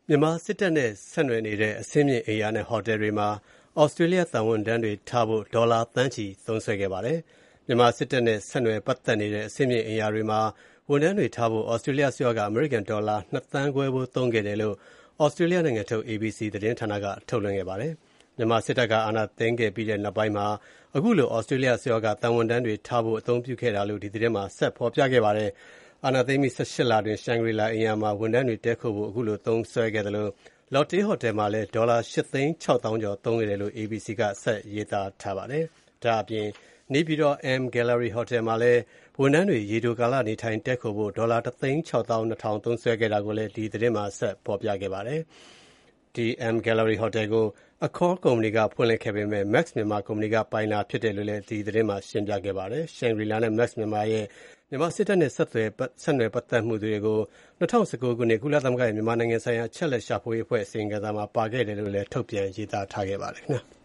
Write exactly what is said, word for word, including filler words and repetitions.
မြန်မာစစ်တပ်နဲ့ဆက်နွယ်နေတဲ့အဆင့်မြင့်အိမ်ယာနဲ့ဟိုတယ်တွေမှာဩစတြေးလျသံဝန်ထမ်းတွေထားဖို့ဒေါ်လာသန်းချီသုံးစွဲခဲ့ပါတယ်။မြန်မာစစ်တပ်နဲ့ဆက်နွယ်ပတ်သက်နေတဲ့အဆင့်မြင့်အိမ်ယာတွေမှာဝန်ထမ်းတွေထားဖို့ဩစတြေးလျအစိုးရကအမေရိကန်ဒေါ်လာနှစ်သန်းခွဲဖိုးသုံးခဲ့တယ်လို့ဩစတြေးလျနိုင်ငံထုတ် အေ ဘီ စီ သတင်းဌာနကထုတ်လွှင့်ခဲ့ပါတယ်။မြန်မာစစ်တပ်ကအာဏာသိမ်းခဲ့ပြီးတဲ့နောက်ပိုင်းမှာအခုလိုဩစတြေးလျအစိုးရကသံဝန်ထမ်းတွေထားဖို့အသုံးပြုခဲ့တာလို့ဒီသတင်းမှာဆက်ဖော်ပြခဲ့ပါတယ်။အာဏာသိမ်းပြီး၁၈လအတွင်းရှန်ဂရီလာအိမ်ယာမှာဝန်ထမ်းတွေတည်းခိုဖို့အခုလိုသုံးစွဲခဲ့သလို Lotte ဟိုတယ်မှာလည်းဒေါ်လာရှစ်သိန်းခြောက်သောင်းကျော်သုံးခဲ့တယ်လို့ အေဘီစီကဆက်ရေးသားထားပါတယ်။ဒါ့အပြင်နေပြည်တော် M Gallery ဟိုတယ်မှာလည်းဝန်ထမ်းတွေရေတိုကာလနေထိုင်တည်းခိုဖို့ဒေါ်လာတစ်သိန်းခြောက်သောင်းနှစ်ထောင်သုံးစွဲခဲ့တာကိုလည်းဒီသတင်းမှာဆက်ဖော်ပြခဲ့ပါတယ်။ ဒီ M Gallery ဟိုတယ်ကို Accor ကုမ္ပဏီကဖွင့်လှစ်ခဲ့ပေမဲ့ Max မြန်မာကုမ္ပဏီကပိုင်တာဖြစ်တယ်လို့လည်းဒီသတင်းမှာရှင်းပြခဲ့ပါတယ်။ Shangri-La နဲ့ Max မြန်မာရဲ့မြန်မာစစ်တပ်နဲ့ဆက်သွယ်ဆက်နွယ်ပတ်သက်မှုတွေကို၂၀၁၉ခုနှစ်ကုလသမဂ္ဂရဲ့မြန်မာနိုင်ငံဆိုင်ရာအချက်အလက်ရှာဖွေရေးအဖွဲ့အစီရင်ခံစာမှာပါခဲ့တယ်လို့လည်းထုတ်ပြန်ရေးသားထားခဲ့ပါတယ်ခင်ဗျာ။